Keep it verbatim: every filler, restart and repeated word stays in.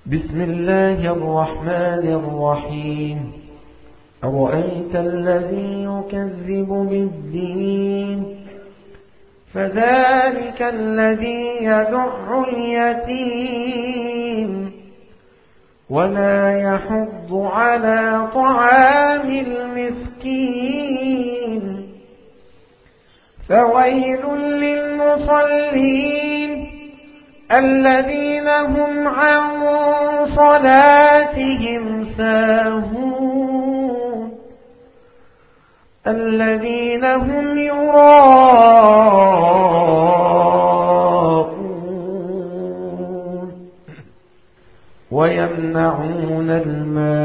بسم الله الرحمن الرحيم. أرأيت الذي يكذب بالدين فذلك الذي يدع اليتيم ولا يحض على طعام المسكين فويل للمصلين الذين هم عن صلاتهم ساهون الذين هم يراءون ويمنعون الماء